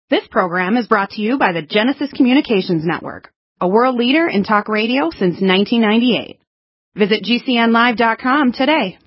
This program is brought to you by the Genesis Communications Network, a world leader in talk radio since 1998. Visit GCNlive.com today.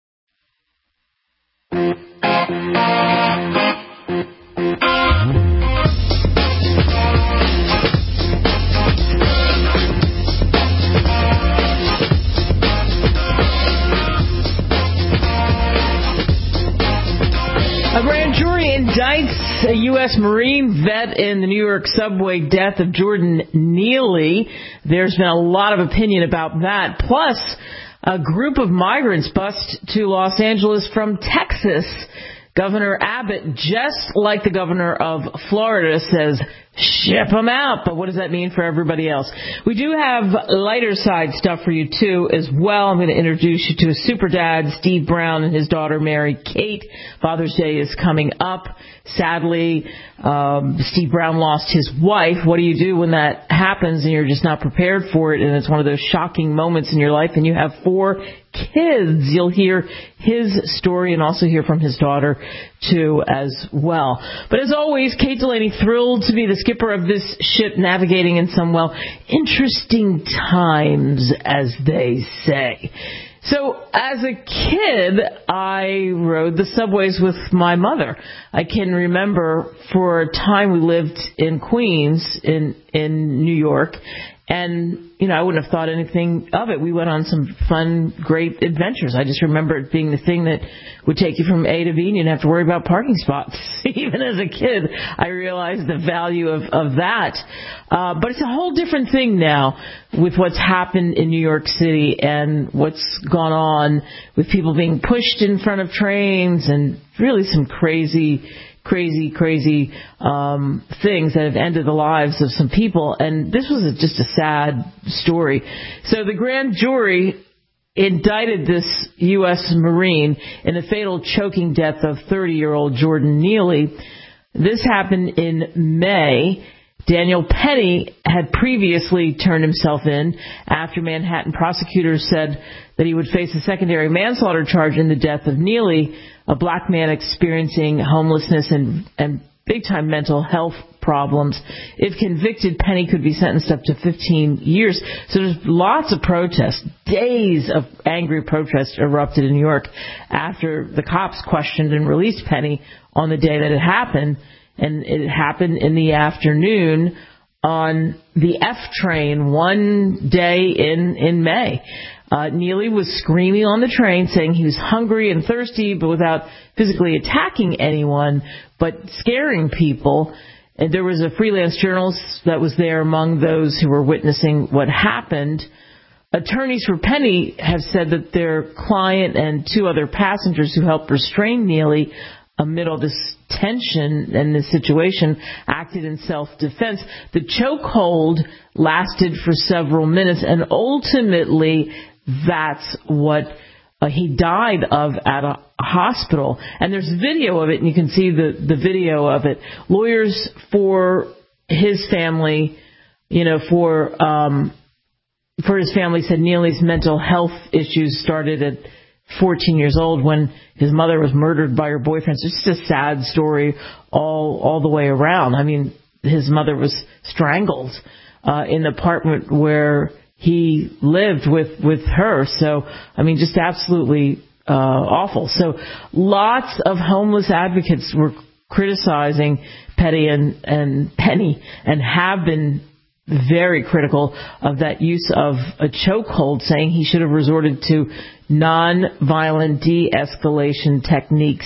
A grand jury indicts a U.S. Marine vet in the New York subway death of Jordan Neely. There's been a lot of opinion about that. Plus, a group of migrants bust to Los Angeles from Texas. Governor Abbott, just like the governor of Florida, says ship them out. But what does that mean for everybody else? We do have lighter side stuff for you, too, as well. I'm going to introduce you to a super dad, Steve Brown, and his daughter, Mary Kate. Father's Day is coming up. Sadly, Steve Brown lost his wife. What do you do when that happens and you're just not prepared for it, and it's one of those shocking moments in your life, and you have 4 kids? You'll hear his story and also hear from his daughter, too, as well. But as always, Kate Delaney, thrilled to be the skipper of this ship, navigating in some, well, interesting times, as they say. So, as a kid, I rode the subways with my mother. I can remember for a time we lived in Queens, in New York, and, you know, I wouldn't have thought anything of it. We went on some fun, great adventures. I just remember it being the thing that would take you from A to B, and you didn't have to worry about parking spots. Even as a kid, I realized the value of that. But it's a whole different thing now with what's happened in New York City and what's gone on with people being pushed in front of trains and really some crazy things that have ended the lives of some people. And this was just a sad story. So the grand jury indicted this U.S. Marine in the fatal choking death of 30-year-old Jordan Neely. This happened in May. Daniel Penny had previously turned himself in after Manhattan prosecutors said that he would face a secondary manslaughter charge in the death of Neely, a black man experiencing homelessness and big-time mental health problems. If convicted, Penny could be sentenced up to 15 years. So there's lots of protests. Days of angry protests erupted in New York after the cops questioned and released Penny on the day that it happened. And it happened in the afternoon on the F train one day in May. Neely was screaming on the train, saying he was hungry and thirsty, but without physically attacking anyone, but scaring people. And there was a freelance journalist that was there among those who were witnessing what happened. Attorneys for Penny have said that their client and 2 other passengers who helped restrain Neely amid all this tension and this situation acted in self-defense. The chokehold lasted for several minutes, and ultimately that's what he died of at a hospital. And there's video of it, and you can see the video of it. Lawyers for his family, for his family said Neely's mental health issues started at 14 years old when his mother was murdered by her boyfriend. So it's just a sad story all the way around. I mean, his mother was strangled in the apartment where he lived with her. So, I mean, just absolutely awful. So lots of homeless advocates were criticizing Penny and have been very critical of that use of a chokehold, saying he should have resorted to non-violent de-escalation techniques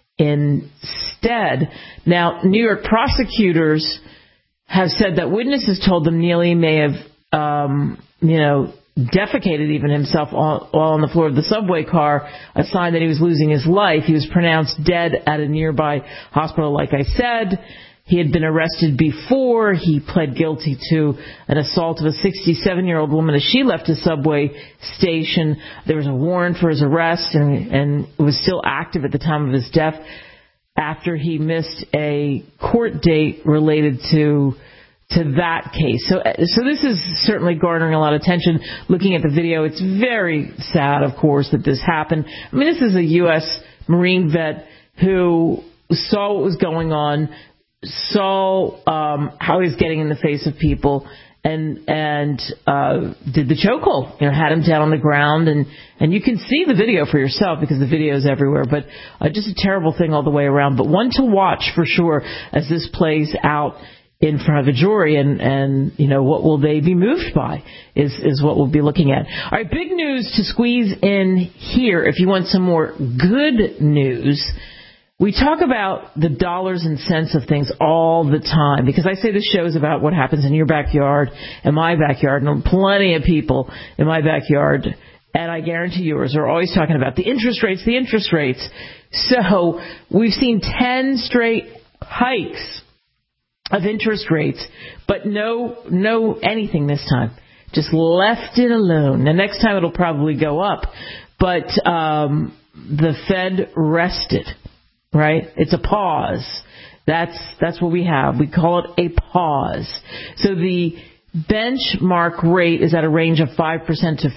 instead. Now, New York prosecutors have said that witnesses told them Neely may have, defecated even himself while on the floor of the subway car, a sign that he was losing his life. He was pronounced dead at a nearby hospital, like I said. He had been arrested before. He pled guilty to an assault of a 67-year-old woman as she left a subway station. There was a warrant for his arrest, and it was still active at the time of his death after he missed a court date related to that case. So this is certainly garnering a lot of attention. Looking at the video, it's very sad, of course, that this happened. I mean, this is a U.S. Marine vet who saw what was going on, saw how he's getting in the face of people and did the chokehold, had him down on the ground, and you can see the video for yourself because the video is everywhere, but just a terrible thing all the way around, but one to watch for sure as this plays out in front of a jury, and what will they be moved by is what we'll be looking at. All right, big news to squeeze in here. If you want some more good news, we talk about the dollars and cents of things all the time because I say this show is about what happens in your backyard and my backyard, and plenty of people in my backyard, and I guarantee yours, are always talking about the interest rates. So we've seen 10 straight hikes of interest rates, but no anything this time. Just left it alone. The next time it'll probably go up, but the Fed rested. Right? It's a pause. That's what we have. We call it a pause. So the benchmark rate is at a range of 5% to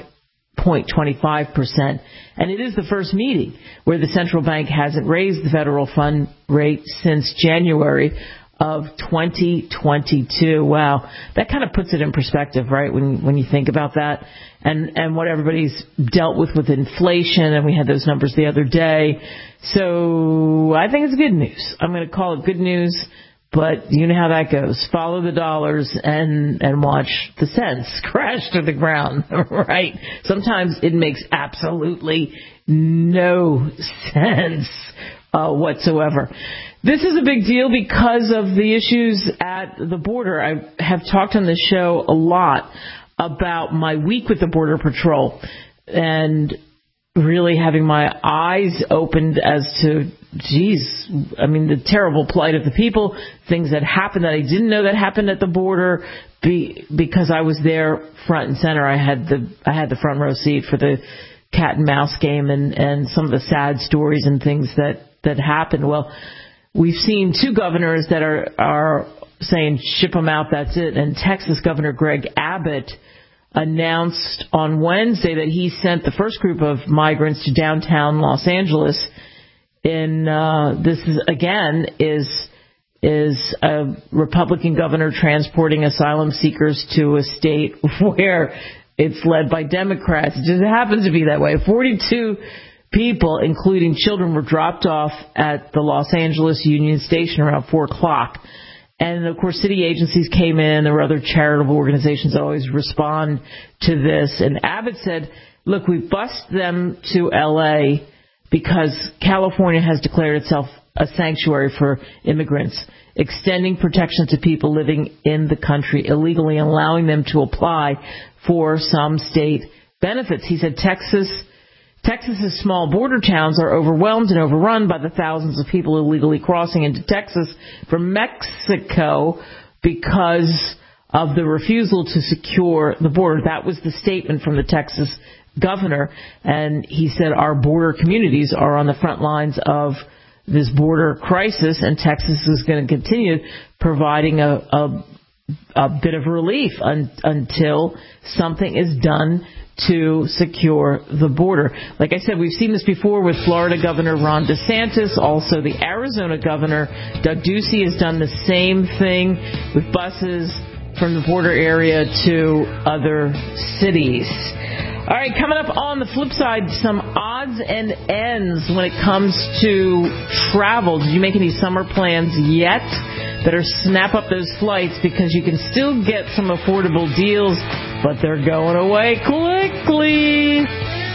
5.25%. And it is the first meeting where the central bank hasn't raised the federal fund rate since January of 2022. Wow. That kind of puts it in perspective, right? When you think about that and what everybody's dealt with inflation, and we had those numbers the other day. So I think it's good news. I'm going to call it good news, but you know how that goes. Follow the dollars and watch the cents crash to the ground, right? Sometimes it makes absolutely no sense whatsoever. This is a big deal because of the issues at the border. I have talked on this show a lot about my week with the Border Patrol and really having my eyes opened as to, the terrible plight of the people, things that happened that I didn't know that happened at the border because I was there front and center. I had the front row seat for the cat and mouse game and some of the sad stories and things that happened. Well, we've seen two governors that are saying ship them out, that's it. And Texas Governor Greg Abbott announced on Wednesday that he sent the first group of migrants to downtown Los Angeles. This is a Republican governor transporting asylum seekers to a state where it's led by Democrats. It just happens to be that way. 42 people, including children, were dropped off at the Los Angeles Union Station around 4 o'clock. And, of course, city agencies came in. There were other charitable organizations that always respond to this. And Abbott said, look, we bused them to L.A. because California has declared itself a sanctuary for immigrants, extending protection to people living in the country illegally and allowing them to apply for some state benefits. He said Texas's small border towns are overwhelmed and overrun by the thousands of people illegally crossing into Texas from Mexico because of the refusal to secure the border. That was the statement from the Texas governor. And he said our border communities are on the front lines of this border crisis, and Texas is going to continue providing a bit of relief until something is done to secure the border. Like I said, we've seen this before with Florida Governor Ron DeSantis. Also, the Arizona Governor, Doug Ducey, has done the same thing with buses from the border area to other cities. All right, coming up on the flip side, some odds and ends when it comes to travel. Did you make any summer plans yet? Better snap up those flights because you can still get some affordable deals, but they're going away quickly.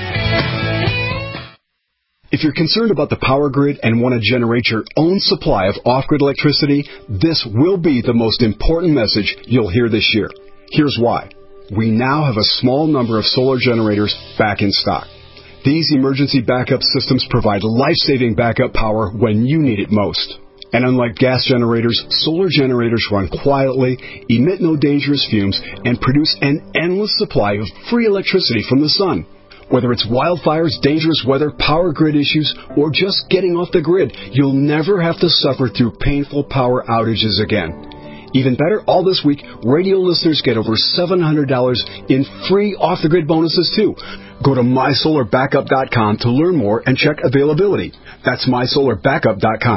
If you're concerned about the power grid and want to generate your own supply of off-grid electricity, this will be the most important message you'll hear this year. Here's why. We now have a small number of solar generators back in stock. These emergency backup systems provide life-saving backup power when you need it most. And unlike gas generators, solar generators run quietly, emit no dangerous fumes, and produce an endless supply of free electricity from the sun. Whether it's wildfires, dangerous weather, power grid issues, or just getting off the grid, you'll never have to suffer through painful power outages again. Even better, all this week, radio listeners get over $700 in free off-the-grid bonuses, too. Go to mysolarbackup.com to learn more and check availability. That's mysolarbackup.com.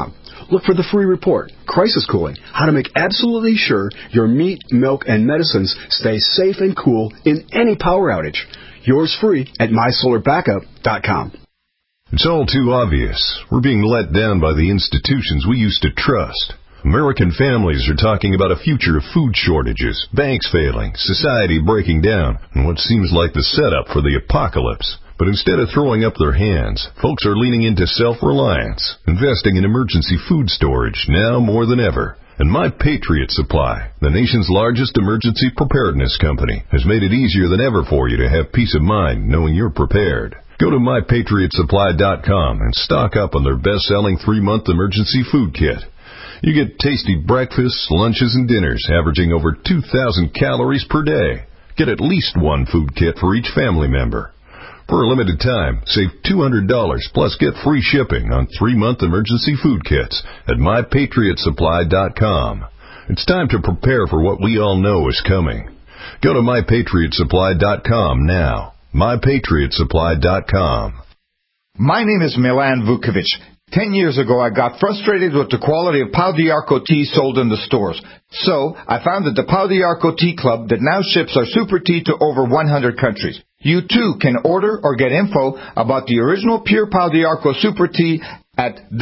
look for the free report, Crisis Cooling, how to make absolutely sure your meat, milk, and medicines stay safe and cool in any power outage. Yours free at mysolarbackup.com. It's all too obvious. We're being let down by the institutions we used to trust. American families are talking about a future of food shortages, banks failing, society breaking down, and what seems like the setup for the apocalypse. But instead of throwing up their hands, folks are leaning into self-reliance, investing in emergency food storage now more than ever. And My Patriot Supply, the nation's largest emergency preparedness company, has made it easier than ever for you to have peace of mind knowing you're prepared. Go to MyPatriotSupply.com and stock up on their best-selling 3-month emergency food kit. You get tasty breakfasts, lunches, and dinners averaging over 2,000 calories per day. Get at least one food kit for each family member. For a limited time, save $200 plus get free shipping on 3-month emergency food kits at MyPatriotSupply.com. It's time to prepare for what we all know is coming. Go to MyPatriotSupply.com now. MyPatriotSupply.com. My name is Milan Vukovic. 10 years ago, I got frustrated with the quality of Pau d'Arco tea sold in the stores. So, I founded the Pau d'Arco Tea Club that now ships our super tea to over 100 countries. You too can order or get info about the original pure Pau d'Arco super tea at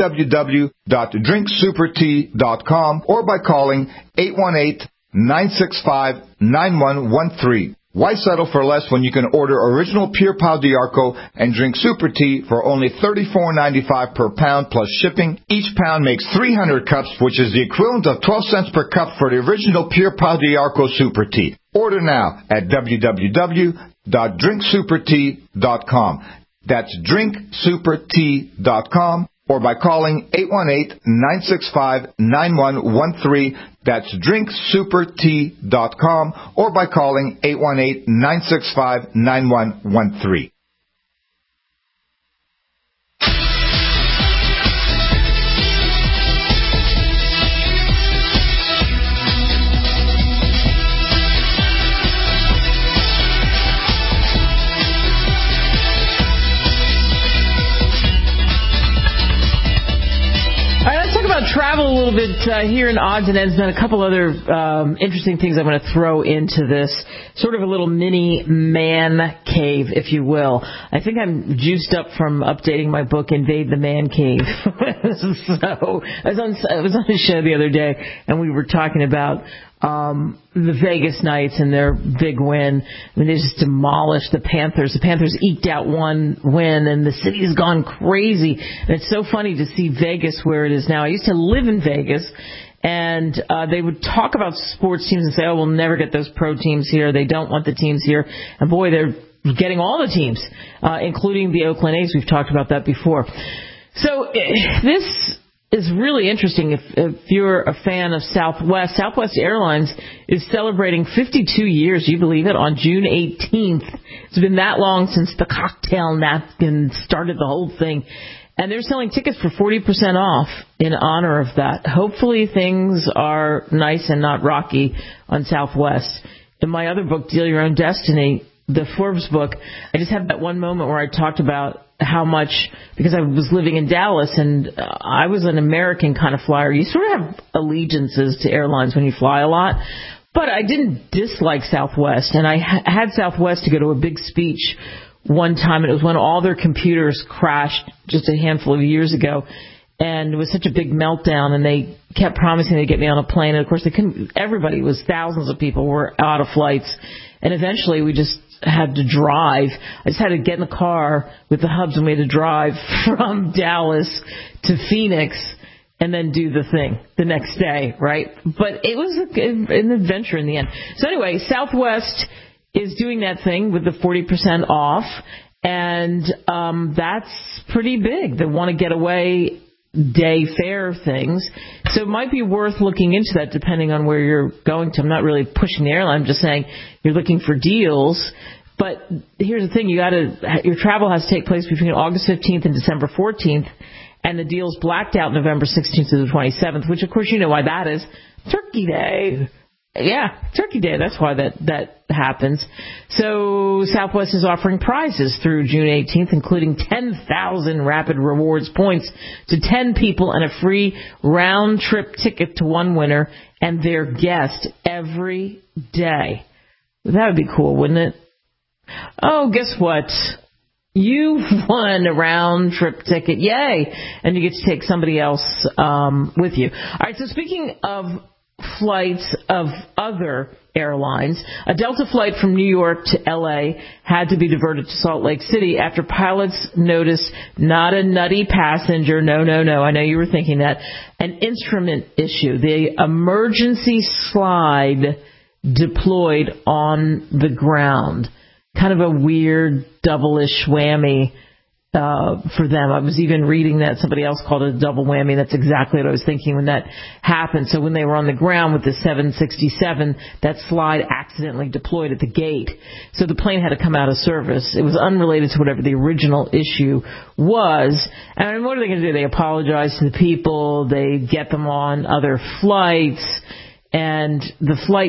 www.drinksupertea.com or by calling 818-965-9113. Why settle for less when you can order original pure Pau d'Arco and drink super tea for only $34.95 per pound plus shipping? Each pound makes 300 cups, which is the equivalent of 12 cents per cup for the original pure Pau d'Arco super tea. Order now at www.drinksupertea.com. That's drinksupertea.com or by calling 818-965-9113. That's drinksupertea.com or by calling 818-965-9113. Travel a little bit here in odds and ends, and a couple other interesting things I'm going to throw into this. Sort of a little mini man cave, if you will. I think I'm juiced up from updating my book, Invade the Man Cave. So I was on a show the other day, and we were talking about the Vegas Knights and their big win. I mean, they just demolished the Panthers. The Panthers eked out one win, and the city has gone crazy. And it's so funny to see Vegas where it is now. I used to live in Vegas, and they would talk about sports teams and say, oh, we'll never get those pro teams here. They don't want the teams here. And, boy, they're getting all the teams, including the Oakland A's. We've talked about that before. So this is really interesting if you're a fan of Southwest. Southwest Airlines is celebrating 52 years, you believe it, on June 18th. It's been that long since the cocktail napkin started the whole thing. And they're selling tickets for 40% off in honor of that. Hopefully things are nice and not rocky on Southwest. In my other book, Deal Your Own Destiny, the Forbes book, I just had that one moment where I talked about how much, because I was living in Dallas and I was an American kind of flyer. You sort of have allegiances to airlines when you fly a lot. But I didn't dislike Southwest. And I had Southwest to go to a big speech one time, and it was when all their computers crashed just a handful of years ago. And it was such a big meltdown, and they kept promising they'd get me on a plane. And, of course, they couldn't. Everybody was, thousands of people were out of flights. And eventually we just had to drive. I just had to get in the car with the hubs, and we had to drive from Dallas to Phoenix and then do the thing the next day, right? But it was an adventure in the end. So anyway, Southwest is doing that thing with the 40% off, and that's pretty big. They want to get away day fare things. So it might be worth looking into that depending on where you're going to. I'm not really pushing the airline. I'm just saying you're looking for deals. But here's the thing. Your travel has to take place between August 15th and December 14th. And the deal's blacked out November 16th to the 27th, which, of course, you know why that is. Turkey Day. Yeah, Turkey Day. That's why that happens. So Southwest is offering prizes through June 18th, including 10,000 Rapid Rewards points to 10 people and a free round-trip ticket to one winner and their guest every day. That would be cool, wouldn't it? Oh, guess what? You won a round-trip ticket. Yay! And you get to take somebody else with you. All right, so speaking of flights of other airlines, a Delta flight from New York to L.A. had to be diverted to Salt Lake City after pilots noticed not a nutty passenger, no, I know you were thinking that, an instrument issue. The emergency slide deployed on the ground. Kind of a weird double-ish whammy for them. I was even reading that somebody else called it a double whammy. That's exactly what I was thinking when that happened. So when they were on the ground with the 767, that slide accidentally deployed at the gate. So the plane had to come out of service. It was unrelated to whatever the original issue was. And what are they going to do? They apologize to the people. They get them on other flights. And the flight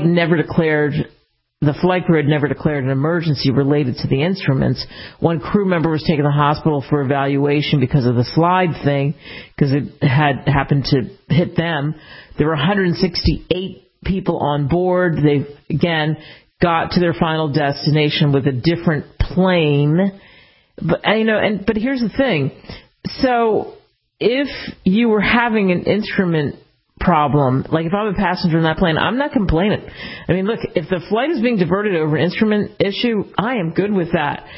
crew had never declared an emergency related to the instruments. One crew member was taken to the hospital for evaluation because of the slide thing, because it had happened to hit them. There were 168 people on board. They, again, got to their final destination with a different plane. But here's the thing. So if you were having an instrument problem, like if I'm a passenger in that plane, I'm not complaining. I mean, look, if the flight is being diverted over an instrument issue, I am good with that.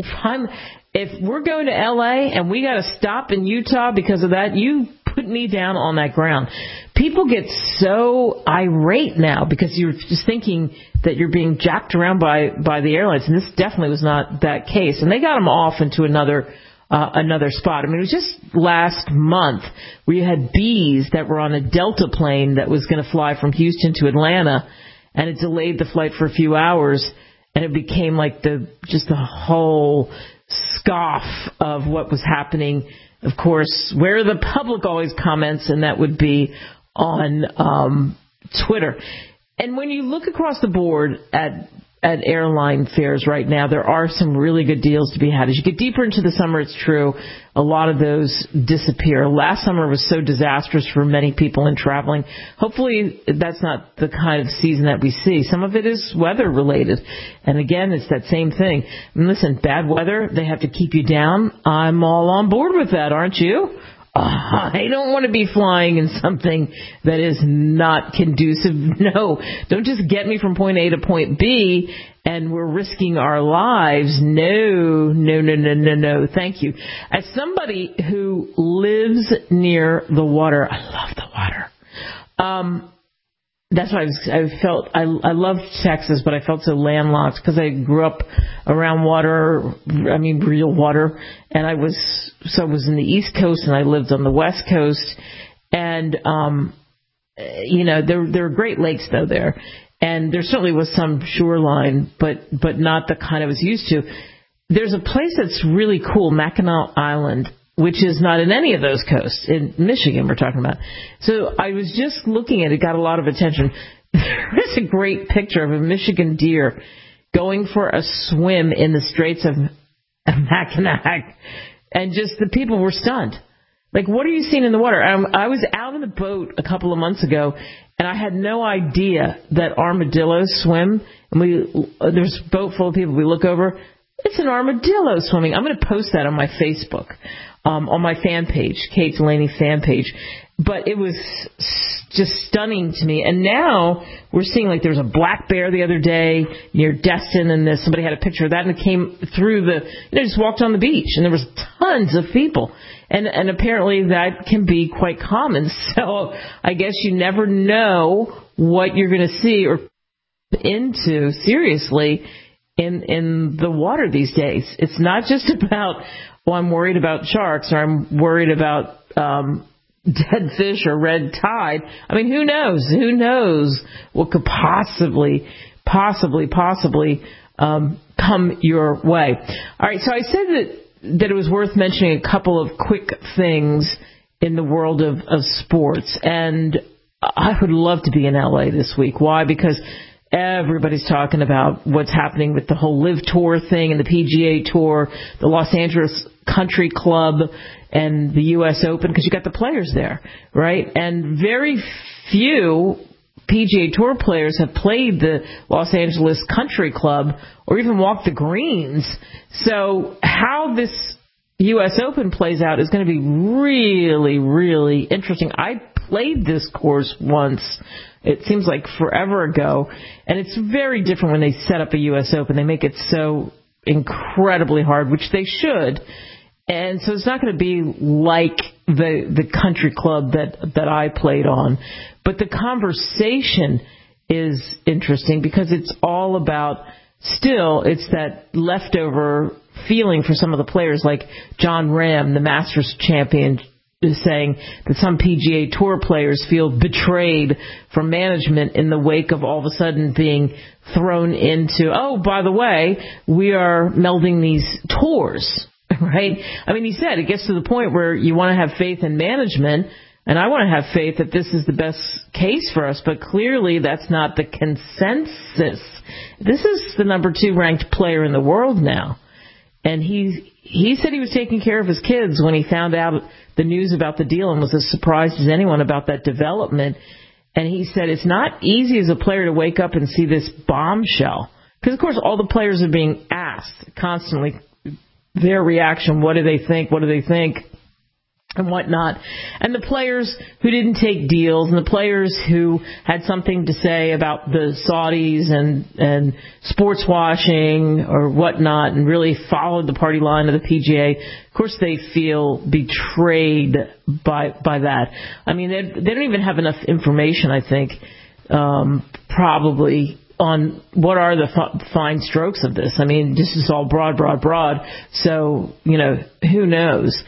If we're going to LA and we got to stop in Utah because of that, you put me down on that ground. People get so irate now because you're just thinking that you're being jacked around by the airlines, and this definitely was not that case. And they got them off into another spot. I mean, it was just last month where you had bees that were on a Delta plane that was going to fly from Houston to Atlanta, and it delayed the flight for a few hours, and it became like the whole scoff of what was happening. Of course, where the public always comments, and that would be on Twitter. And when you look across the board at airline fares right now, there are some really good deals to be had. As you get deeper into the summer, it's true, a lot of those disappear. Last summer was so disastrous for many people in traveling. Hopefully that's not the kind of season that we see. Some of it is weather related. And again, it's that same thing. And listen, bad weather, they have to keep you down. I'm all on board with that, aren't you? I don't want to be flying in something that is not conducive. No, don't just get me from point A to point B and we're risking our lives. No. Thank you. As somebody who lives near the water, I love the water. That's why I loved Texas, but I felt so landlocked because I grew up around water, real water, and I was in the East Coast and I lived on the West Coast, and, there are great lakes though there, and there certainly was some shoreline, but not the kind I was used to. There's a place that's really cool, Mackinac Island, which is not in any of those coasts. In Michigan, we're talking about. So I was just looking at it, got a lot of attention. There is a great picture of a Michigan deer going for a swim in the Straits of Mackinac, and just the people were stunned. Like, what are you seeing in the water? I was out in the boat a couple of months ago, and I had no idea that armadillos swim. And there's a boat full of people. We look over, it's an armadillo swimming. I'm going to post that on my Facebook. On my fan page, Kate Delaney fan page. But it was just stunning to me. And now we're seeing, like, there was a black bear the other day near Destin, and somebody had a picture of that, and it came through just walked on the beach, and there was tons of people. And apparently that can be quite common. So I guess you never know what you're going to see or into, seriously, in the water these days. It's not just about, I'm worried about sharks, or I'm worried about dead fish or red tide. I mean, who knows? Who knows what could possibly come your way? All right, so I said that it was worth mentioning a couple of quick things in the world of sports. And I would love to be in LA this week. Why? Because everybody's talking about what's happening with the whole Live Tour thing and the PGA Tour, the Los Angeles Country Club, and the U.S. Open, because you got the players there, right? And very few PGA Tour players have played the Los Angeles Country Club or even walked the greens. So how this U.S. Open plays out is going to be really, really interesting. I played this course once. It seems like forever ago. And it's very different when they set up a U.S. Open. They make it so incredibly hard, which they should. And so it's not going to be like the country club that I played on. But the conversation is interesting because it's all about, still, it's that leftover feeling for some of the players, like John Ram, the Masters champion, is saying that some PGA Tour players feel betrayed from management in the wake of all of a sudden being thrown into, oh, by the way, we are melding these tours, right? I mean, he said it gets to the point where you want to have faith in management, and I want to have faith that this is the best case for us, but clearly that's not the consensus. This is the number 2 ranked player in the world now. And he said he was taking care of his kids when he found out the news about the deal and was as surprised as anyone about that development. And he said it's not easy as a player to wake up and see this bombshell. Because, of course, all the players are being asked constantly their reaction. What do they think? What do they think? And whatnot. And the players who didn't take deals and the players who had something to say about the Saudis and sports washing or whatnot and really followed the party line of the PGA, of course they feel betrayed by that. I mean, they don't even have enough information, I think, probably on what are the fine strokes of this. I mean, this is all broad. So, who knows?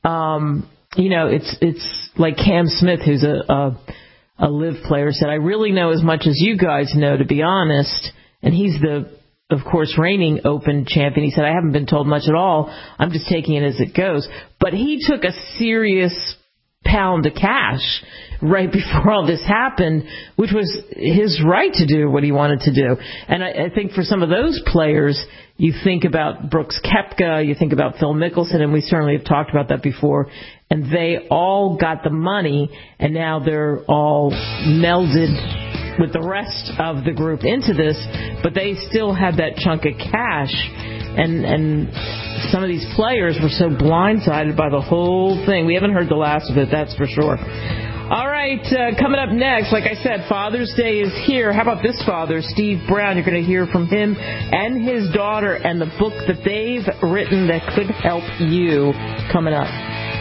It's like Cam Smith, who's a live player, said, I really know as much as you guys know, to be honest. And he's of course, reigning Open champion. He said, I haven't been told much at all. I'm just taking it as it goes. But he took a serious pound of cash right before all this happened, which was his right to do what he wanted to do. And I think for some of those players, you think about Brooks Koepka, you think about Phil Mickelson, and we certainly have talked about that before, and they all got the money, and now they're all melded with the rest of the group into this, but they still had that chunk of cash, and some of these players were so blindsided by the whole thing. We haven't heard the last of it, that's for sure. All right, coming up next, like I said, Father's Day is here. How about this father, Steve Brown? You're going to hear from him and his daughter and the book that they've written that could help you coming up.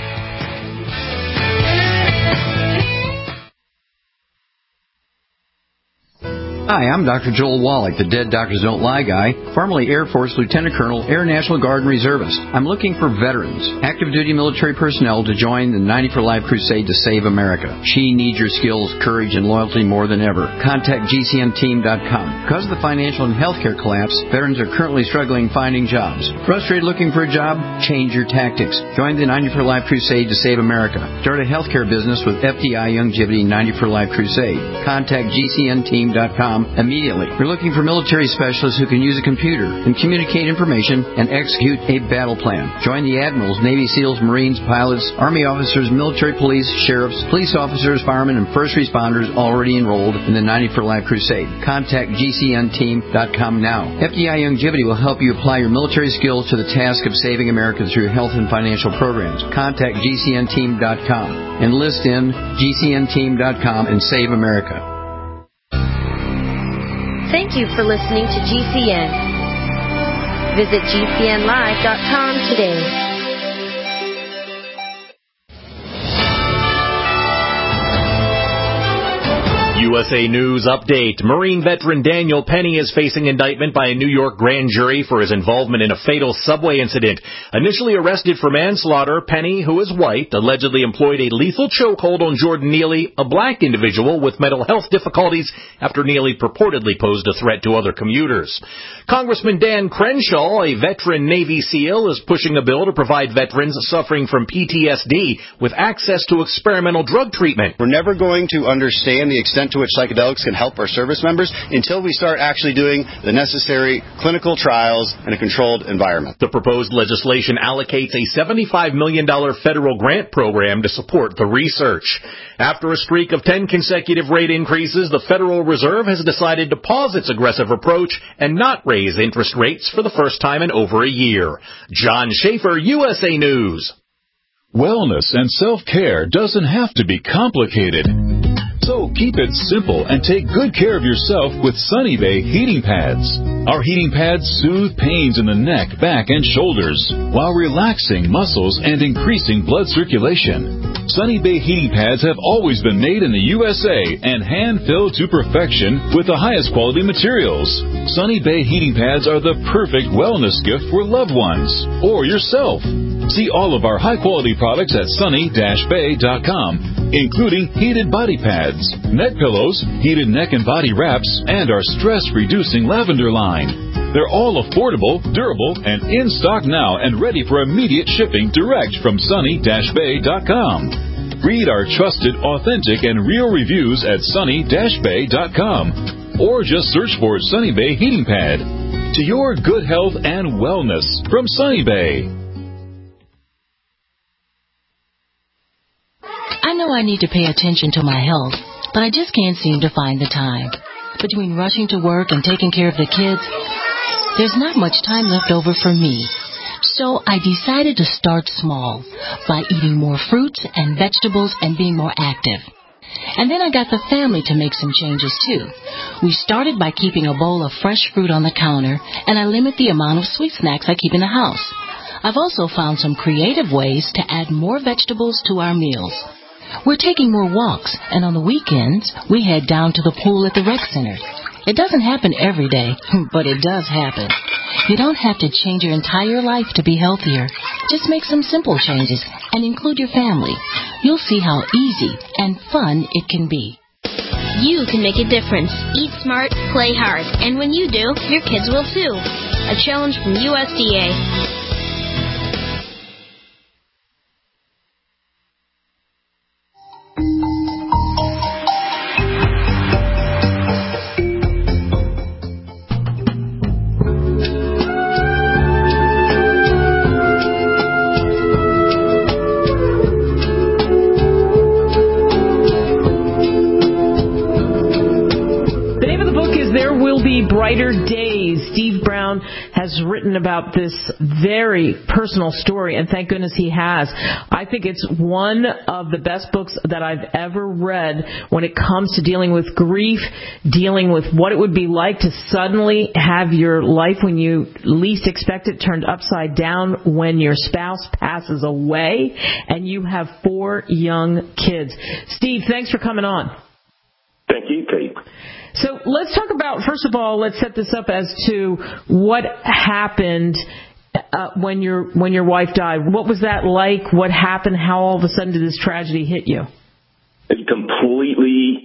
Hi, I'm Dr. Joel Wallach, the Dead Doctors Don't Lie guy, formerly Air Force Lieutenant Colonel, Air National Guard and Reservist. I'm looking for veterans, active duty military personnel to join the 90 for Life crusade to save America. She needs your skills, courage, and loyalty more than ever. Contact GCNteam.com. Because of the financial and healthcare collapse, veterans are currently struggling finding jobs. Frustrated looking for a job? Change your tactics. Join the 90 for Life crusade to save America. Start a healthcare business with FDI Youngevity 90 for Life crusade. Contact GCNteam.com immediately. We're looking for military specialists who can use a computer and communicate information and execute a battle plan. Join the admirals, Navy SEALs, Marines, pilots, Army officers, military police, sheriffs, police officers, firemen, and first responders already enrolled in the 90 for Life crusade. Contact GCNteam.com now. FDI Youngevity will help you apply your military skills to the task of saving America through health and financial programs. Contact GCNteam.com. Enlist in GCNteam.com and save America. Thank you for listening to GCN. Visit GCNlive.com today. You USA News update. Marine veteran Daniel Penny is facing indictment by a New York grand jury for his involvement in a fatal subway incident. Initially arrested for manslaughter, Penny, who is white, allegedly employed a lethal chokehold on Jordan Neely, a black individual with mental health difficulties, after Neely purportedly posed a threat to other commuters. Congressman Dan Crenshaw, a veteran Navy SEAL, is pushing a bill to provide veterans suffering from PTSD with access to experimental drug treatment. We're never going to understand the extent to which psychedelics can help our service members until we start actually doing the necessary clinical trials in a controlled environment. The proposed legislation allocates a $75 million federal grant program to support the research. After a streak of 10 consecutive rate increases, the Federal Reserve has decided to pause its aggressive approach and not raise interest rates for the first time in over a year. John Schaefer, USA News. Wellness and self-care doesn't have to be complicated. So keep it simple and take good care of yourself with Sunny Bay heating pads. Our heating pads soothe pains in the neck, back, and shoulders while relaxing muscles and increasing blood circulation. Sunny Bay heating pads have always been made in the USA and hand-filled to perfection with the highest quality materials. Sunny Bay heating pads are the perfect wellness gift for loved ones or yourself. See all of our high-quality products at sunny-bay.com, including heated body pads, neck pillows, heated neck and body wraps, and our stress-reducing lavender line. They're all affordable, durable, and in stock now and ready for immediate shipping direct from sunny-bay.com. Read our trusted, authentic, and real reviews at sunny-bay.com, or just search for Sunny Bay Heating Pad. To your good health and wellness from Sunny Bay. I know I need to pay attention to my health, but I just can't seem to find the time. Between rushing to work and taking care of the kids, there's not much time left over for me. So I decided to start small by eating more fruits and vegetables and being more active. And then I got the family to make some changes too. We started by keeping a bowl of fresh fruit on the counter, and I limit the amount of sweet snacks I keep in the house. I've also found some creative ways to add more vegetables to our meals. We're taking more walks, and on the weekends, we head down to the pool at the rec center. It doesn't happen every day, but it does happen. You don't have to change your entire life to be healthier. Just make some simple changes and include your family. You'll see how easy and fun it can be. You can make a difference. Eat smart, play hard. And when you do, your kids will too. A challenge from USDA. Brighter Days. Steve Brown has written about this very personal story, and thank goodness he has. I think it's one of the best books that I've ever read when it comes to dealing with grief, dealing with what it would be like to suddenly have your life when you least expect it turned upside down, when your spouse passes away, and you have 4 young kids. Steve, thanks for coming on. Thank you, Kate. So let's talk about, first of all, let's set this up as to what happened when your wife died. What was that like? What happened? How all of a sudden did this tragedy hit you? It's completely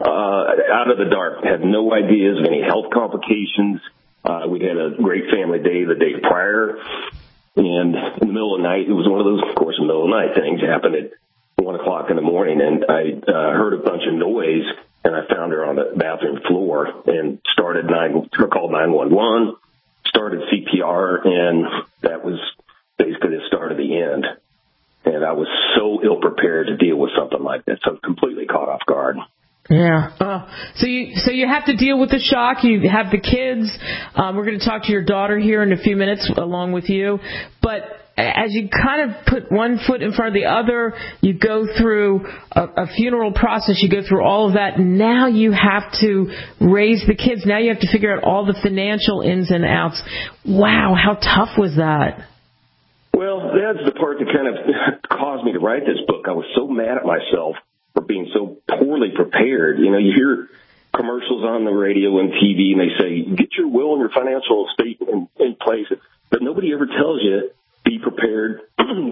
out of the dark. Had no ideas of any health complications. We had a great family day the day prior, and in the middle of the night, it was one of those, of course, middle of the night things happened at 1 o'clock in the morning, and I heard a bunch of noise. And I found her on the bathroom floor and called 911, started CPR, and that was basically the start of the end. And I was so ill-prepared to deal with something like that, so completely caught off guard. Yeah. So you have to deal with the shock. You have the kids. We're going to talk to your daughter here in a few minutes along with you. But as you kind of put one foot in front of the other, you go through a funeral process, you go through all of that. Now you have to raise the kids. Now you have to figure out all the financial ins and outs. Wow, how tough was that? Well, that's the part that kind of caused me to write this book. I was so mad at myself for being so poorly prepared. You know, you hear commercials on the radio and TV, and they say, get your will and your financial statement in place. But nobody ever tells you, be prepared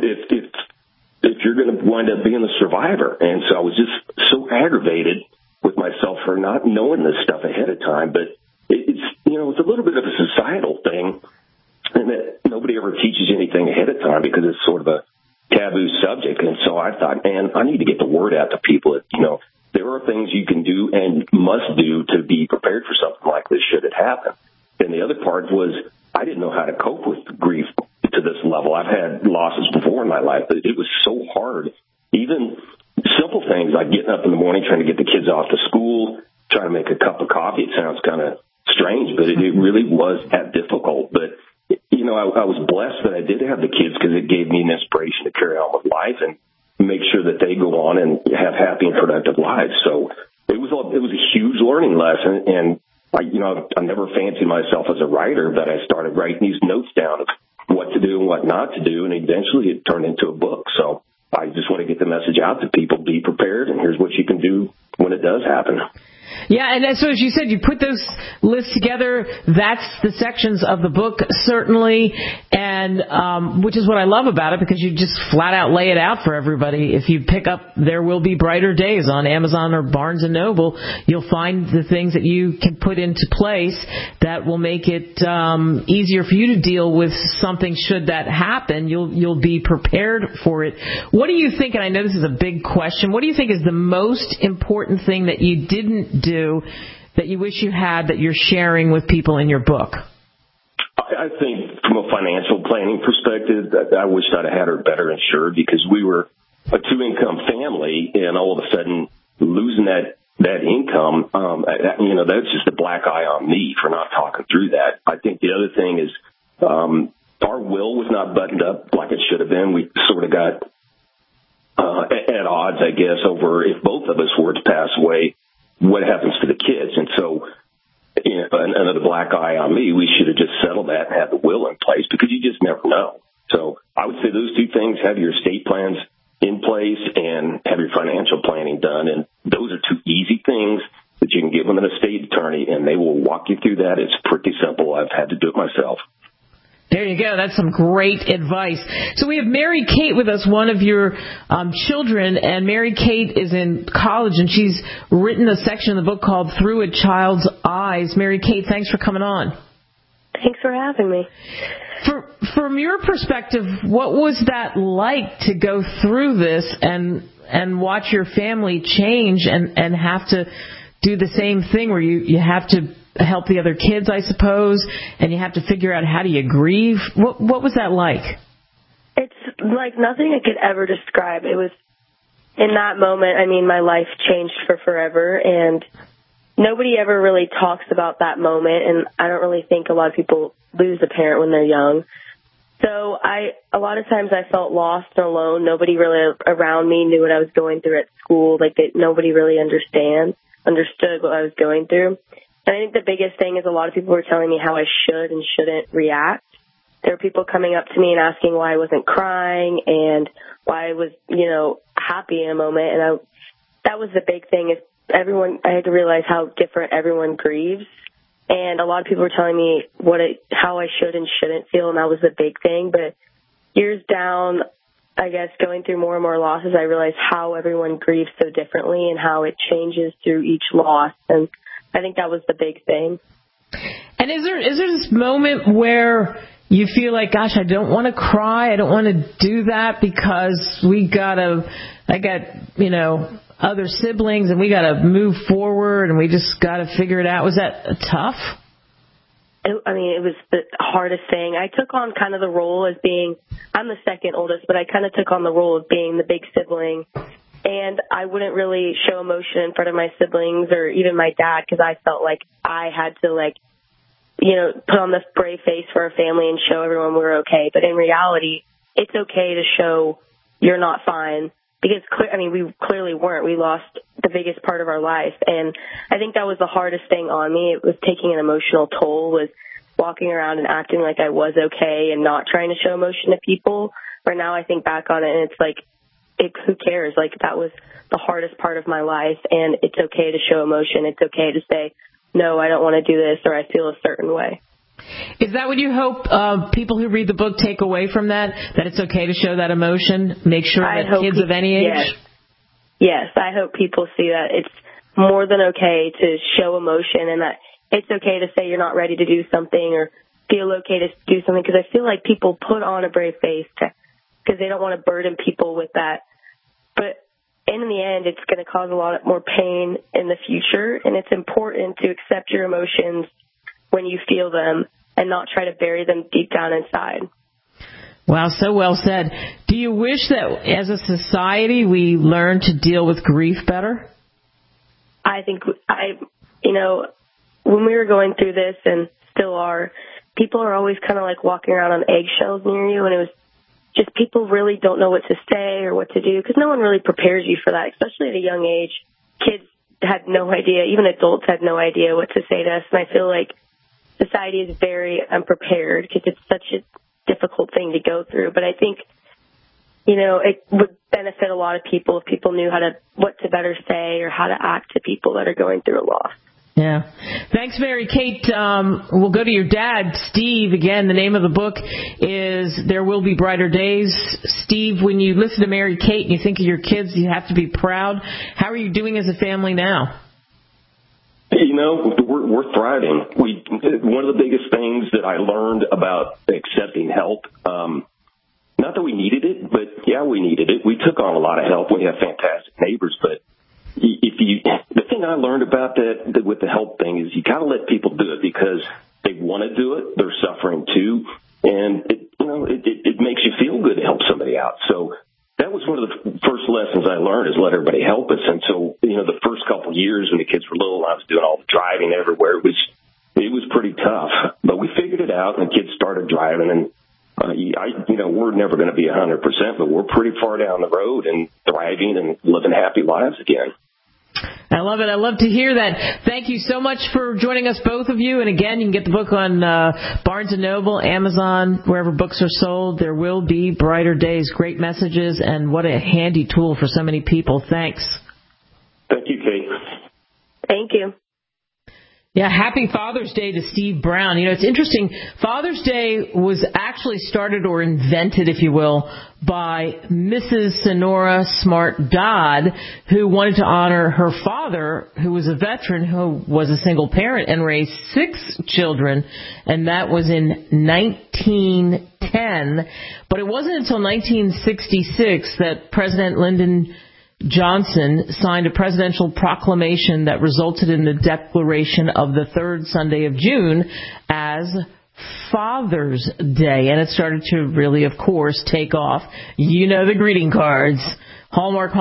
if you're going to wind up being the survivor. And so I was just so aggravated with myself for not knowing this stuff ahead of time. But it's a little bit of a societal thing, and that nobody ever teaches you anything ahead of time because it's sort of a taboo subject. And so I thought, man, I need to get the word out to people that, there are things you can do and must do to be prepared for something like this should it happen. And the other part was I didn't know how to cope with grief to this level. I've had losses before in my life, but it was so hard. Even simple things like getting up in the morning, trying to get the kids off to school, trying to make a cup of coffee. It sounds kind of strange, but it really was that difficult. But, I was blessed that I did have the kids because it gave me an inspiration to carry on with life and make sure that they go on and have happy and productive lives. So it was a huge learning lesson. And I never fancied myself as a writer, but I started writing these notes down of what to do and what not to do. And eventually it turned into a book. So I just want to get the message out to people, be prepared, and here's what you can do when it does happen. Yeah, and so as you said, you put those lists together. That's the sections of the book, certainly, and which is what I love about it, because you just flat out lay it out for everybody. If you pick up There Will Be Brighter Days on Amazon or Barnes & Noble, you'll find the things that you can put into place that will make it easier for you to deal with something should that happen. You'll be prepared for it. What do you think, and I know this is a big question, what do you think is the most important thing that you didn't do that you wish you had that you're sharing with people in your book? I think from a financial planning perspective, that I wish I'd have had her better insured, because we were a two-income family, and all of a sudden losing that income, that's just a black eye on me for not talking through that. I think the other thing is our will was not buttoned up like it should have been. We sort of got at odds, I guess, over if both of us were to pass away, what happens to the kids. And so another black eye on me, we should have just settled that and had the will in place, because you just never know. So I would say those two things: have your estate plans in place and have your financial planning done. And those are two easy things that you can give them an estate attorney, and they will walk you through that. It's pretty simple. I've had to do it myself. There you go. That's some great advice. So we have Mary Kate with us, one of your children, and Mary Kate is in college, and she's written a section in the book called Through a Child's Eyes. Mary Kate, thanks for coming on. Thanks for having me. From your perspective, what was that like to go through this and watch your family change and have to do the same thing where you have to help the other kids, I suppose, and you have to figure out how do you grieve? What was that like? It's like nothing I could ever describe. It was, in that moment, I mean, my life changed for forever, and nobody ever really talks about that moment, and I don't really think a lot of people lose a parent when they're young. So a lot of times I felt lost and alone. Nobody really around me knew what I was going through at school. Nobody really understood what I was going through. And I think the biggest thing is a lot of people were telling me how I should and shouldn't react. There were people coming up to me and asking why I wasn't crying and why I was, happy in a moment. And that was the big thing, is I had to realize how different everyone grieves. And a lot of people were telling me how I should and shouldn't feel, and that was the big thing. But years down, I guess, going through more and more losses, I realized how everyone grieves so differently and how it changes through each loss. And I think that was the big thing. And is there this moment where you feel like, gosh, I don't want to cry, I don't want to do that because I got other siblings and we got to move forward and we just got to figure it out? Was that tough? It was the hardest thing. I took on kind of the role as being, I'm the second oldest, but I kind of took on the role of being the big sibling. And I wouldn't really show emotion in front of my siblings or even my dad, because I felt like I had to, put on this brave face for our family and show everyone we're okay. But in reality, it's okay to show you're not fine, because, we clearly weren't. We lost the biggest part of our life. And I think that was the hardest thing on me. It was taking an emotional toll, was walking around and acting like I was okay and not trying to show emotion to people. Where now I think back on it and it's like, who cares? Like, that was the hardest part of my life, and it's okay to show emotion. It's okay to say, no, I don't want to do this, or I feel a certain way. Is that what you hope people who read the book take away from that it's okay to show that emotion? Make sure that kids of any age? Yes, I hope people see that it's more than okay to show emotion, and that it's okay to say you're not ready to do something or feel okay to do something, because I feel like people put on a brave face because they don't want to burden people with that. But in the end, it's going to cause a lot more pain in the future, and it's important to accept your emotions when you feel them and not try to bury them deep down inside. Wow, so well said. Do you wish that as a society we learn to deal with grief better? I think, when we were going through this, and still are, people are always kind of like walking around on eggshells near you, and it was just people really don't know what to say or what to do, because no one really prepares you for that, especially at a young age. Kids had no idea, even adults had no idea what to say to us, and I feel like society is very unprepared because it's such a difficult thing to go through. But I think, it would benefit a lot of people if people knew what to better say or how to act to people that are going through a loss. Yeah. Thanks, Mary Kate. We'll go to your dad, Steve. Again, the name of the book is There Will Be Brighter Days. Steve, when you listen to Mary Kate and you think of your kids, you have to be proud. How are you doing as a family now? We're thriving. One of the biggest things that I learned about accepting help, not that we needed it, but yeah, we needed it. We took on a lot of help. We have fantastic neighbors, but the thing I learned about that with the help thing is you got to let people do it because they want to do it. They're suffering too, and it makes you feel good to help somebody out. So that was one of the first lessons I learned, is let everybody help us. And so, the first couple of years when the kids were little, I was doing all the driving everywhere. It was pretty tough, but we figured it out, and the kids started driving. And we're never going to be 100%, but we're pretty far down the road and thriving and living happy lives again. I love it. I love to hear that. Thank you so much for joining us, both of you. And again, you can get the book on Barnes & Noble, Amazon, wherever books are sold. There Will Be Brighter Days. Great messages, and what a handy tool for so many people. Thanks. Thank you, Kate. Thank you. Yeah, happy Father's Day to Steve Brown. It's interesting. Father's Day was actually started or invented, if you will, by Mrs. Sonora Smart Dodd, who wanted to honor her father, who was a veteran, who was a single parent and raised 6 children, and that was in 1910. But it wasn't until 1966 that President Lyndon Johnson signed a presidential proclamation that resulted in the declaration of the third Sunday of June as Father's Day. And it started to really, of course, take off. The greeting cards. Hallmark.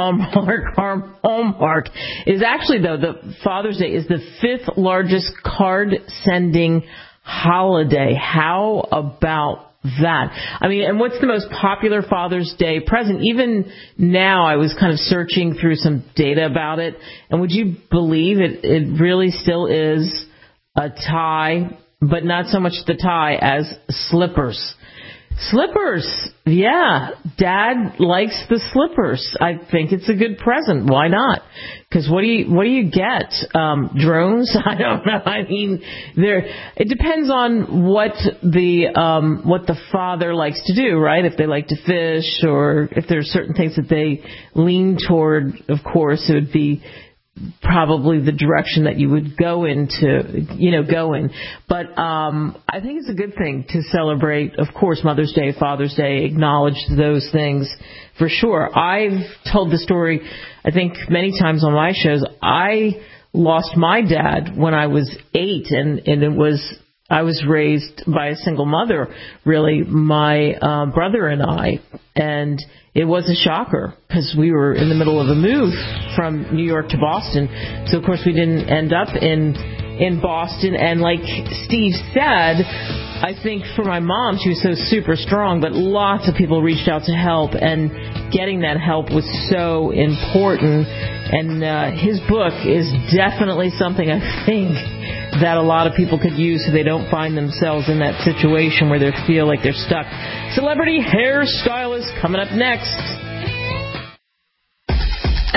Is actually, though, the Father's Day is the 5th largest card-sending holiday. How about that? And what's the most popular Father's Day present? Even now, I was kind of searching through some data about it, and would you believe it really still is a tie, but not so much the tie as slippers. Slippers, yeah. Dad likes the slippers. I think it's a good present. Why not? Because what do you get? Drones? I don't know. It depends on what the father likes to do, right? If they like to fish, or if there's certain things that they lean toward, of course, it would be probably the direction that you would go in. But I think it's a good thing to celebrate, of course, Mother's Day, Father's Day, acknowledge those things for sure. I've told the story, I think, many times on my shows. I lost my dad when I was 8, and I was raised by a single mother, really, my brother and I, and it was a shocker because we were in the middle of a move from New York to Boston. So, of course, we didn't end up in Boston. And like Steve said, I think for my mom, she was so super strong, but lots of people reached out to help, and getting that help was so important. And his book is definitely something I think that a lot of people could use so they don't find themselves in that situation where they feel like they're stuck. Celebrity hairstylist coming up next.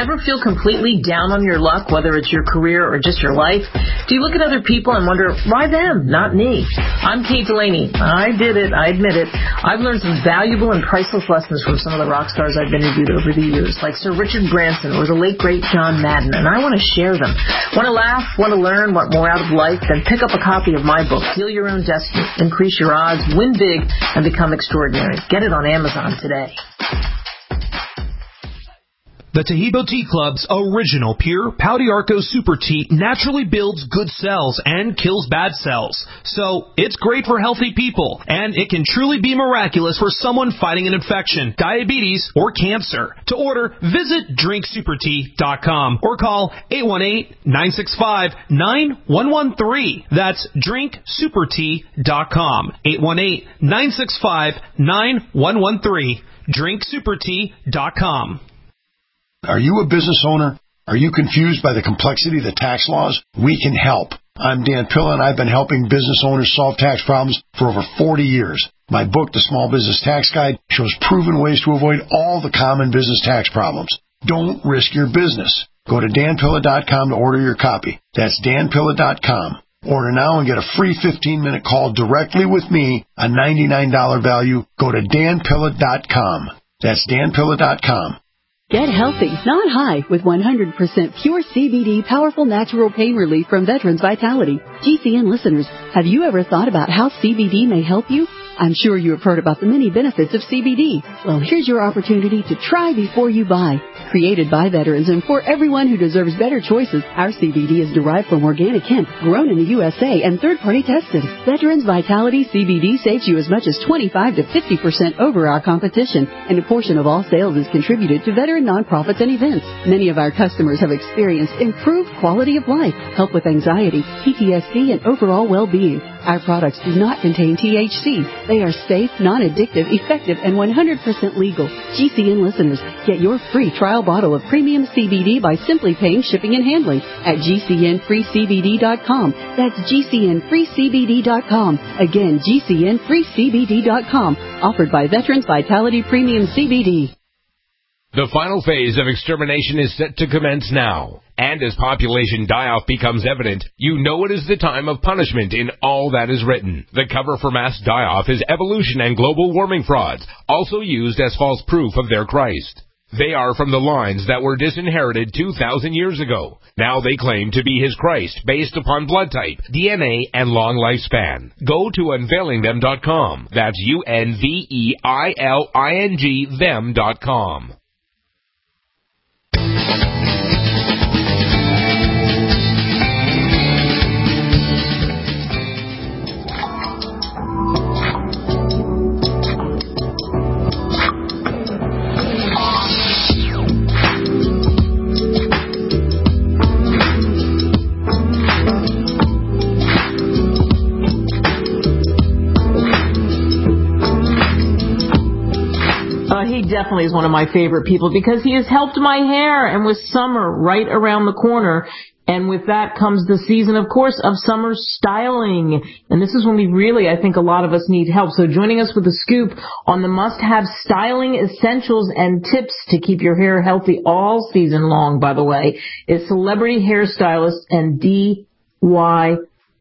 Ever feel completely down on your luck, whether it's your career or just your life? Do you look at other people and wonder, why them, not me? I'm Kate Delaney. I did it. I admit it. I've learned some valuable and priceless lessons from some of the rock stars I've interviewed over the years, like Sir Richard Branson or the late, great John Madden, and I want to share them. Want to laugh? Want to learn? Want more out of life? Then pick up a copy of my book, Heal Your Own Destiny, Increase Your Odds, Win Big, and Become Extraordinary. Get it on Amazon today. The Taheebo Tea Club's original pure Pau d'Arco Super Tea naturally builds good cells and kills bad cells. So, it's great for healthy people, and it can truly be miraculous for someone fighting an infection, diabetes, or cancer. To order, visit drinksupertea.com or call 818-965-9113. That's drinksupertea.com. 818-965-9113. drinksupertea.com. Are you a business owner? Are you confused by the complexity of the tax laws? We can help. I'm Dan Pilla, and I've been helping business owners solve tax problems for over 40 years. My book, The Small Business Tax Guide, shows proven ways to avoid all the common business tax problems. Don't risk your business. Go to danpilla.com to order your copy. That's danpilla.com. Order now and get a free 15-minute call directly with me, a $99 value. Go to danpilla.com. That's danpilla.com. Get healthy, not high, with 100% pure CBD powerful natural pain relief from Veterans Vitality. GCN listeners, have you ever thought about how CBD may help you? I'm sure you have heard about the many benefits of CBD. Well, here's your opportunity to try before you buy. Created by veterans and for everyone who deserves better choices, our CBD is derived from organic hemp, grown in the USA, and third-party tested. Veterans Vitality CBD saves you as much as 25 to 50% over our competition, and a portion of all sales is contributed to veteran nonprofits and events. Many of our customers have experienced improved quality of life, help with anxiety, PTSD, and overall well-being. Our products do not contain THC. They are safe, non-addictive, effective, and 100% legal. GCN listeners, get your free trial bottle of premium CBD by simply paying shipping and handling at GCNFreeCBD.com. That's GCNFreeCBD.com. Again, GCNFreeCBD.com. Offered by Veterans Vitality Premium CBD. The final phase of extermination is set to commence now. And as population die-off becomes evident, you know it is the time of punishment in all that is written. The cover for mass die-off is evolution and global warming frauds, also used as false proof of their Christ. They are from the lines that were disinherited 2,000 years ago. Now they claim to be his Christ based upon blood type, DNA, and long lifespan. Go to unveilingthem.com. That's UNVEILING them.com. He definitely is one of my favorite people because he has helped my hair, and with summer right around the corner, and with that comes the season, of course, of summer styling. And this is when we really, I think, a lot of us need help. So joining us with a scoop on the must-have styling essentials and tips to keep your hair healthy all season long, by the way, is celebrity hairstylist and DIY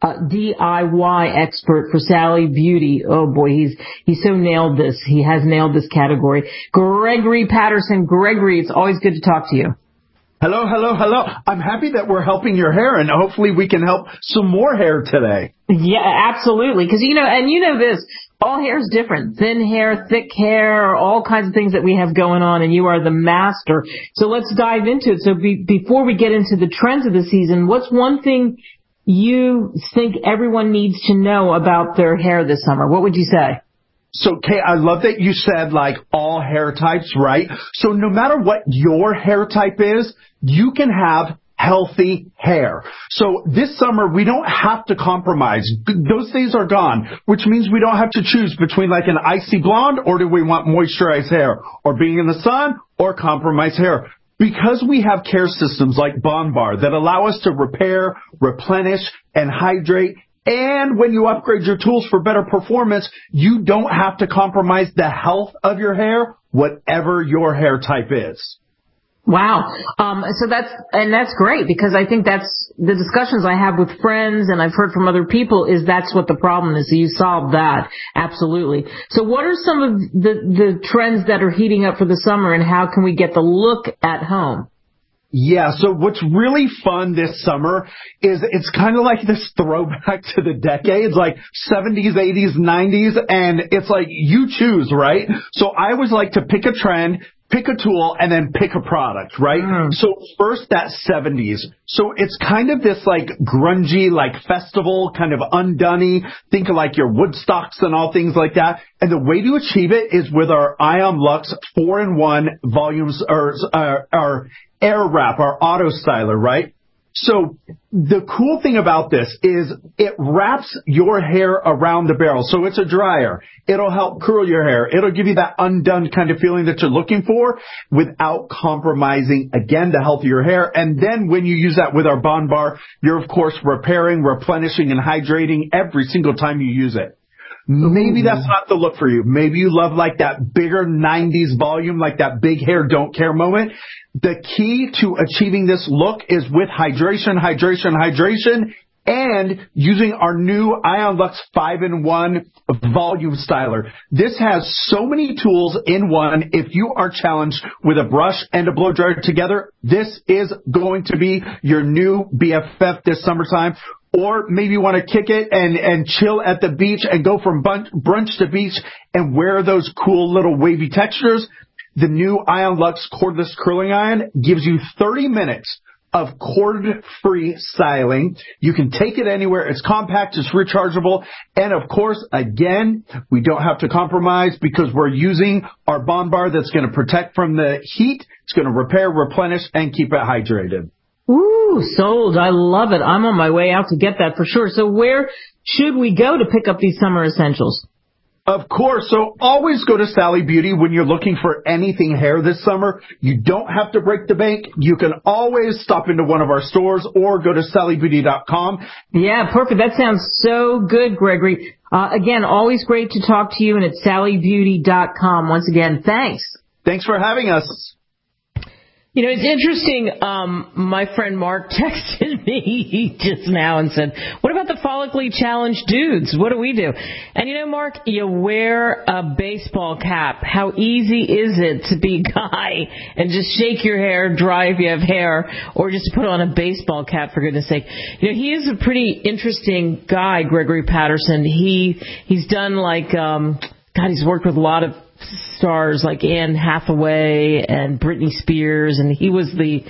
expert for Sally Beauty. Oh boy, he's so nailed this. He has nailed this category. Gregory Patterson. Gregory, it's always good to talk to you. Hello. I'm happy that we're helping your hair, and hopefully we can help some more hair today. Yeah, absolutely. Because, you know this, all hair is different. Thin hair, thick hair, all kinds of things that we have going on, and you are the master. So let's dive into it. So before we get into the trends of the season, what's one thing you think everyone needs to know about their hair this summer? What would you say? So, Kay, I love that you said, all hair types, right? So no matter what your hair type is, you can have healthy hair. So this summer, we don't have to compromise. Those days are gone, which means we don't have to choose between an icy blonde, or do we want moisturized hair, or being in the sun, or compromised hair. Because we have care systems like Bondbar that allow us to repair, replenish, and hydrate, and when you upgrade your tools for better performance, you don't have to compromise the health of your hair, whatever your hair type is. Wow. So that's great, because I think that's the discussions I have with friends and I've heard from other people is that's what the problem is. So you solved that. Absolutely. So what are some of the trends that are heating up for the summer, and how can we get the look at home? Yeah, so what's really fun this summer is it's kind of like this throwback to the decades, like 70s, 80s, 90s, and it's like you choose, right? So I always like to pick a trend, pick a tool, and then pick a product, right? So first, that 70s. So it's kind of this like grungy, like festival, kind of undone-y. Think of like your Woodstocks and all things like that. And the way to achieve it is with our Ion Lux 4-in-1 volumes, or our Air Wrap, our auto styler, right? So the cool thing about this is it wraps your hair around the barrel. So it's a dryer. It'll help curl your hair. It'll give you that undone kind of feeling that you're looking for without compromising, again, the health of your hair. And then when you use that with our Bond Bar, you're, of course, repairing, replenishing, and hydrating every single time you use it. Maybe that's not the look for you. Maybe you love like that bigger 90s volume, like that big hair don't care moment. The key to achieving this look is with hydration, and using our new Ion Lux 5-in-1 volume styler. This has so many tools in one. If you are challenged with a brush and a blow dryer together, this is going to be your new BFF this summertime. Or maybe you want to kick it and chill at the beach and go from brunch to beach and wear those cool little wavy textures. The new Ion Lux cordless curling iron gives you 30 minutes of cord-free styling. You can take it anywhere. It's compact, it's rechargeable, and of course, again, we don't have to compromise because we're using our Bond Bar that's going to protect from the heat. It's going to repair, replenish, and keep it hydrated. Ooh, sold. I love it. I'm on my way out to get that for sure. So where should we go to pick up these summer essentials? Of course. So always go to Sally Beauty when you're looking for anything hair this summer. You don't have to break the bank. You can always stop into one of our stores or go to sallybeauty.com. Yeah, perfect. That sounds so good, Gregory. Again, always great to talk to you, and it's sallybeauty.com. Once again, thanks. Thanks for having us. You know, it's interesting. My friend Mark texted me just now and said, what about the follically challenged dudes? What do we do? And you know, Mark, you wear a baseball cap. How easy is it to be a guy and just shake your hair dry if you have hair, or just put on a baseball cap, for goodness sake? You know, he is a pretty interesting guy, Gregory Patterson. He's done like, he's worked with a lot of stars like Anne Hathaway and Britney Spears, and he was the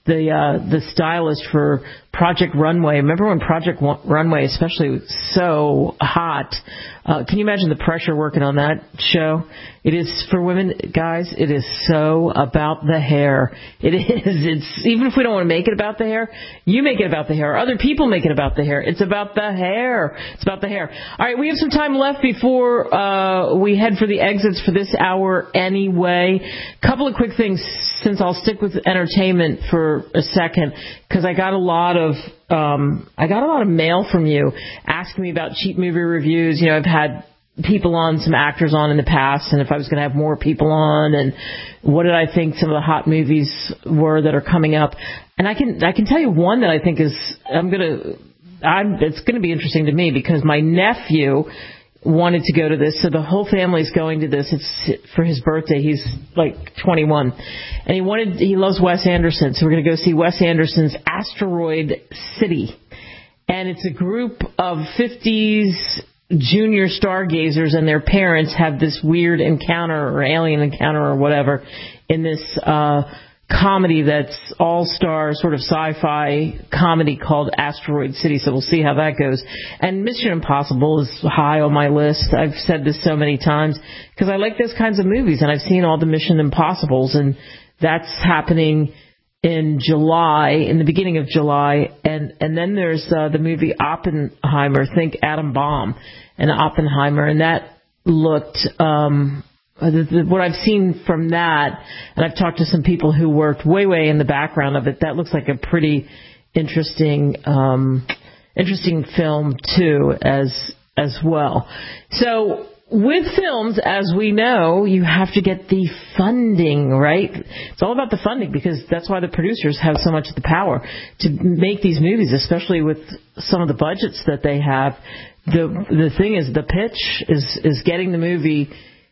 stylist for Project Runway. Remember when Project Runway especially was so hot? Can you imagine the pressure working on that show? It is, for women, guys, it is so about the hair. It is. It's, even if we don't want to make it about the hair, you make it about the hair. Other people make it about the hair. It's about the hair. It's about the hair. All right, we have some time left before we head for the exits for this hour anyway. Couple of quick things, since I'll stick with entertainment for a second, because I got a lot of mail from you asking me about cheap movie reviews. You know, I've had people on, some actors on in the past, and if I was going to have more people on, and what did I think some of the hot movies were that are coming up. And I can tell you one that I think is it's going to be interesting to me, because my nephew wanted to go to this, so the whole family's going to this. It's for his birthday. He's like 21, and he loves Wes Anderson, so we're going to go see Wes Anderson's Asteroid City. And it's a group of 50s junior stargazers and their parents have this weird encounter, or alien encounter, or whatever, in this comedy that's all-star sort of sci-fi comedy called Asteroid City. So we'll see how that goes. And Mission Impossible is high on my list. I've said this so many times because I like those kinds of movies, and I've seen all the Mission Impossibles, and that's happening in July, in the beginning of July. And then there's the movie Oppenheimer. Think Atom Bomb and Oppenheimer, and that looked what I've seen from that, and I've talked to some people who worked way in the background of it, that looks like a pretty interesting film too, as well. So with films, as we know, you have to get the funding, right? It's all about the funding, because that's why the producers have so much of the power to make these movies, especially with some of the budgets that they have. The thing is, the pitch is getting the movie,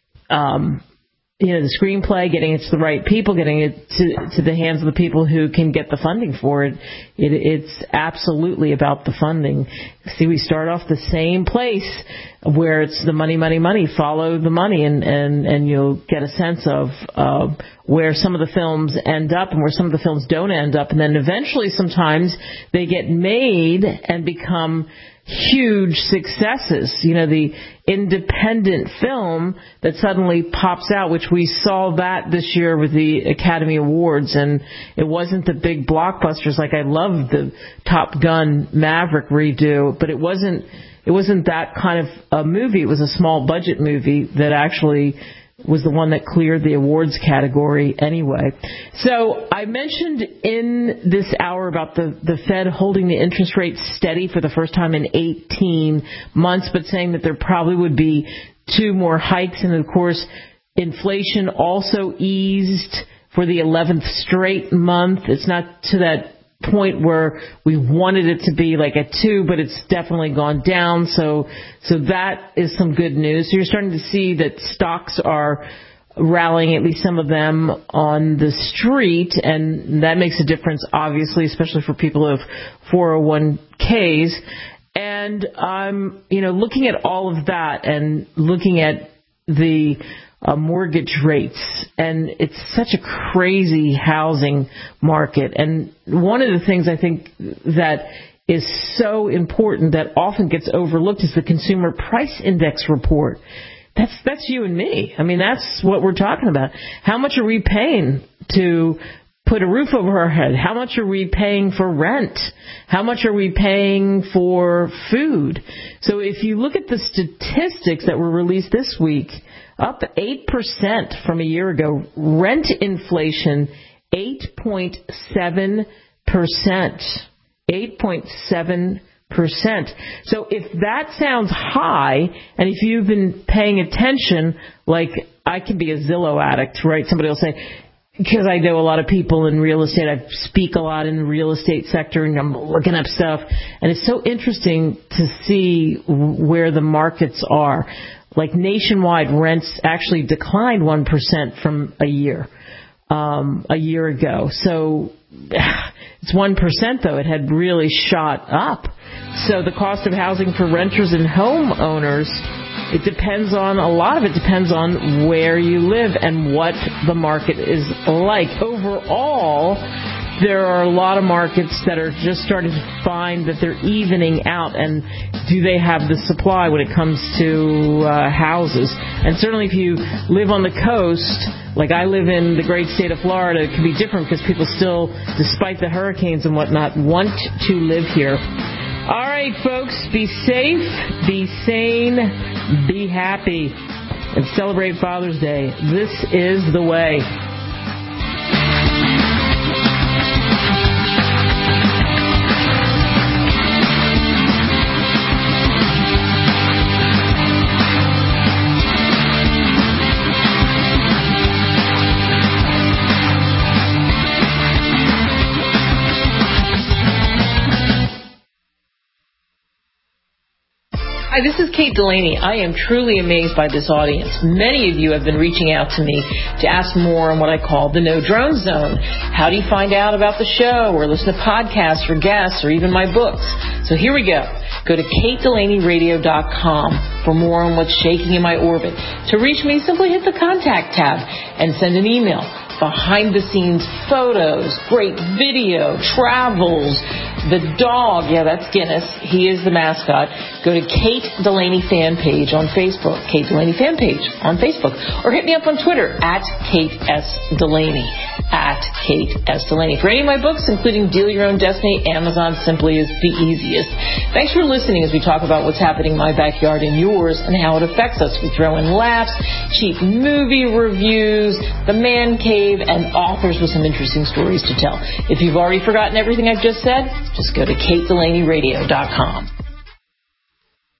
the screenplay, getting it to the right people, getting it to the hands of the people who can get the funding for it. It's absolutely about the funding. See, we start off the same place where it's the money, money, money. Follow the money, and you'll get a sense of where some of the films end up and where some of the films don't end up. And then eventually sometimes they get made and become huge successes. The independent film that suddenly pops out, which we saw that this year with the Academy Awards, and it wasn't the big blockbusters. Like, I loved the Top Gun Maverick redo, but it wasn't that kind of a movie. It was a small budget movie that actually was the one that cleared the awards category anyway. So I mentioned in this hour about the Fed holding the interest rate steady for the first time in 18 months, but saying that there probably would be 2 more hikes. And, of course, inflation also eased for the 11th straight month. It's not to that point where we wanted it to be like a 2, but it's definitely gone down. So that is some good news. So you're starting to see that stocks are rallying, at least some of them, on the street, and that makes a difference, obviously, especially for people who have 401ks. And I'm, looking at all of that and looking at the mortgage rates, and it's such a crazy housing market. And one of the things I think that is so important that often gets overlooked is the Consumer Price Index report. That's you and me. I mean, that's what we're talking about. How much are we paying to put a roof over our head? How much are we paying for rent? How much are we paying for food? So if you look at the statistics that were released this week, up 8% from a year ago. Rent inflation, 8.7%. 8.7%. So if that sounds high, and if you've been paying attention, like I can be a Zillow addict, right? Somebody will say, because I know a lot of people in real estate, I speak a lot in the real estate sector, and I'm looking up stuff, and it's so interesting to see where the markets are. Like nationwide, rents actually declined 1% from a year ago. So it's 1%, though. It had really shot up. So the cost of housing for renters and homeowners, it depends on, a lot of it depends on where you live and what the market is like. Overall, there are a lot of markets that are just starting to find that they're evening out, and do they have the supply when it comes to houses? And certainly if you live on the coast, like I live in the great state of Florida, it can be different because people still, despite the hurricanes and whatnot, want to live here. All right, folks, be safe, be sane, be happy, and celebrate Father's Day. This is the way. Hi, this is Kate Delaney. I am truly amazed by this audience. Many of you have been reaching out to me to ask more on what I call the No Drone Zone. How do you find out about the show or listen to podcasts or guests or even my books? So here we go. Go to KateDelaneyRadio.com for more on what's shaking in my orbit. To reach me, simply hit the contact tab and send an email. Behind-the-scenes photos, great video, travels, the dog, yeah, that's Guinness. He is the mascot. Go to Kate Delaney fan page on Facebook, Kate Delaney fan page on Facebook, or hit me up on Twitter at Kate S. Delaney, at Kate S. Delaney. For any of my books, including Deal Your Own Destiny, Amazon simply is the easiest. Thanks for listening as we talk about what's happening in my backyard and yours and how it affects us. We throw in laughs, cheap movie reviews, the man cave, and authors with some interesting stories to tell. If you've already forgotten everything I've just said, just go to KateDelaneyRadio.com.